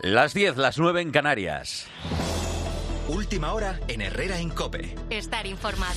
Las 10, las 9 en Canarias. Última hora en Herrera en COPE. Estar informado.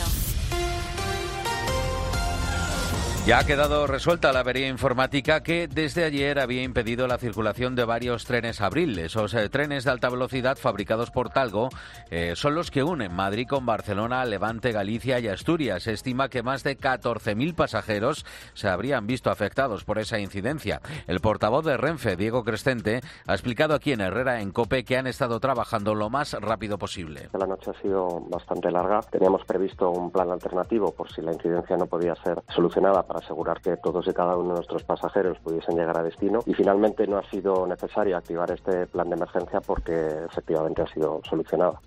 Ya ha quedado resuelta la avería informática que desde ayer había impedido la circulación de varios trenes Abril. Esos trenes de alta velocidad fabricados por Talgo son los que unen Madrid con Barcelona, Levante, Galicia y Asturias. Se estima que más de 14.000 pasajeros se habrían visto afectados por esa incidencia. El portavoz de Renfe, Diego Crescente, ha explicado aquí en Herrera en COPE que han estado trabajando lo más rápido posible. La noche ha sido bastante larga. Teníamos previsto un plan alternativo por si la incidencia no podía ser solucionada para asegurar que todos y cada uno de nuestros pasajeros pudiesen llegar a destino, y finalmente no ha sido necesario activar este plan de emergencia porque efectivamente ha sido solucionada.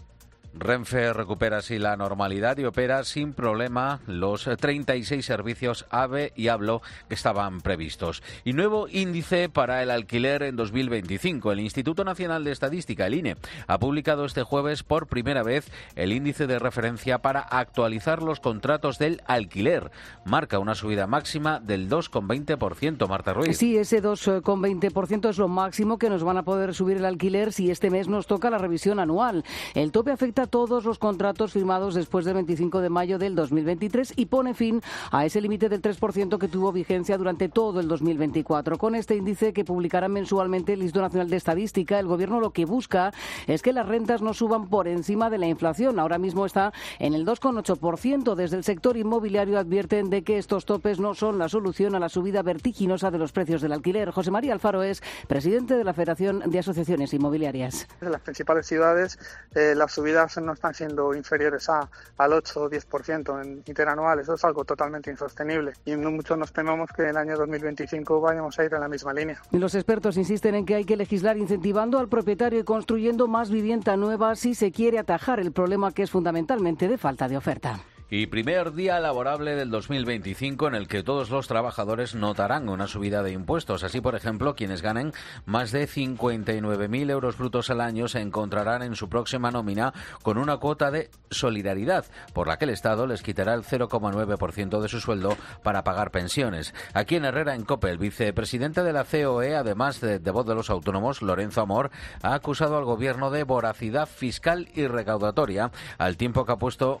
Renfe recupera así la normalidad y opera sin problema los 36 servicios AVE y ABLO que estaban previstos. Y nuevo índice para el alquiler en 2025. El Instituto Nacional de Estadística, el INE, ha publicado este jueves por primera vez el índice de referencia para actualizar los contratos del alquiler. Marca una subida máxima del 2,20%, Marta Ruiz. Sí, ese 2,20% es lo máximo que nos van a poder subir el alquiler si este mes nos toca la revisión anual. El tope afecta a todos los contratos firmados después del 25 de mayo del 2023 y pone fin a ese límite del 3% que tuvo vigencia durante todo el 2024. Con este índice que publicará mensualmente el Instituto Nacional de Estadística, el Gobierno lo que busca es que las rentas no suban por encima de la inflación. Ahora mismo está en el 2,8%. Desde el sector inmobiliario advierten de que estos topes no son la solución a la subida vertiginosa de los precios del alquiler. José María Alfaro es presidente de la Federación de Asociaciones Inmobiliarias. En las principales ciudades las subidas no están siendo inferiores al 8 o 10% interanual. Eso es algo totalmente insostenible y mucho nos tememos que en el año 2025 vayamos a ir en la misma línea. Y los expertos insisten en que hay que legislar incentivando al propietario y construyendo más vivienda nueva si se quiere atajar el problema que es fundamentalmente de falta de oferta. Y primer día laborable del 2025 en el que todos los trabajadores notarán una subida de impuestos. Así, por ejemplo, quienes ganen más de 59.000 euros brutos al año se encontrarán en su próxima nómina con una cuota de solidaridad, por la que el Estado les quitará el 0,9% de su sueldo para pagar pensiones. Aquí en Herrera en COPE, el vicepresidente de la COE, además de voz de los autónomos, Lorenzo Amor, ha acusado al Gobierno de voracidad fiscal y recaudatoria, al tiempo que ha puesto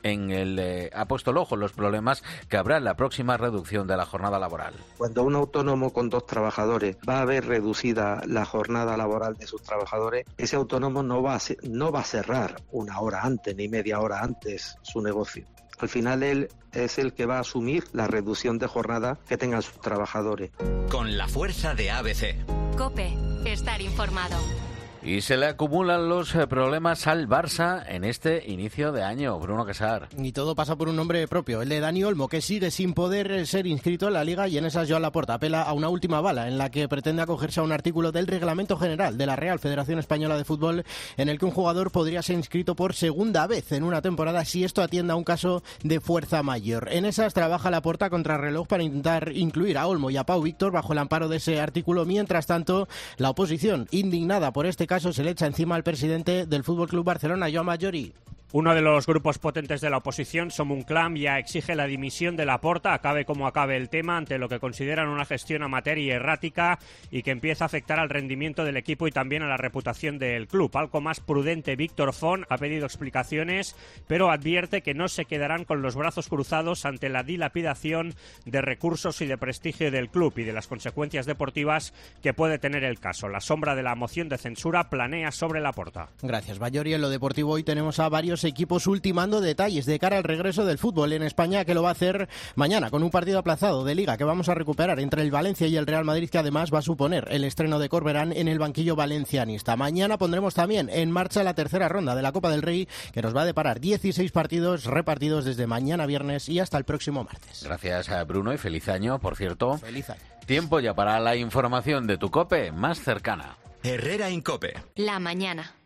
el ojo en los problemas que habrá en la próxima reducción de la jornada laboral. Cuando un autónomo con 2 trabajadores va a ver reducida la jornada laboral de sus trabajadores, ese autónomo no va a cerrar una hora antes ni media hora antes su negocio. Al final él es el que va a asumir la reducción de jornada que tengan sus trabajadores. Con la fuerza de ABC. COPE. Estar informado. Y se le acumulan los problemas al Barça en este inicio de año. Bruno Casar. Y todo pasa por un nombre propio, el de Dani Olmo, que sigue sin poder ser inscrito en la Liga, y en esas Joan Laporta apela a una última bala en la que pretende acogerse a un artículo del Reglamento General de la Real Federación Española de Fútbol en el que un jugador podría ser inscrito por segunda vez en una temporada si esto atiende a un caso de fuerza mayor. En esas trabaja Laporta contra reloj para intentar incluir a Olmo y a Pau Víctor bajo el amparo de ese artículo. Mientras tanto, la oposición, indignada por este caso, se le echa encima al presidente del Fútbol Club Barcelona, Joan Majori. Uno de los grupos potentes de la oposición, Som un Clam, ya exige la dimisión de Laporta, acabe como acabe el tema, ante lo que consideran una gestión amateur y errática y que empieza a afectar al rendimiento del equipo y también a la reputación del club. Algo más prudente, Víctor Font ha pedido explicaciones, pero advierte que no se quedarán con los brazos cruzados ante la dilapidación de recursos y de prestigio del club y de las consecuencias deportivas que puede tener el caso. La sombra de la moción de censura planea sobre Laporta. Gracias, Majori. En lo deportivo hoy tenemos a varios equipos ultimando detalles de cara al regreso del fútbol en España, que lo va a hacer mañana con un partido aplazado de Liga que vamos a recuperar entre el Valencia y el Real Madrid, que además va a suponer el estreno de Corberán en el banquillo valencianista. Mañana pondremos también en marcha la tercera ronda de la Copa del Rey, que nos va a deparar 16 partidos repartidos desde mañana viernes y hasta el próximo martes. Gracias a Bruno y feliz año, por cierto. Feliz año. Tiempo ya para la información de tu COPE más cercana. Herrera en COPE. La mañana.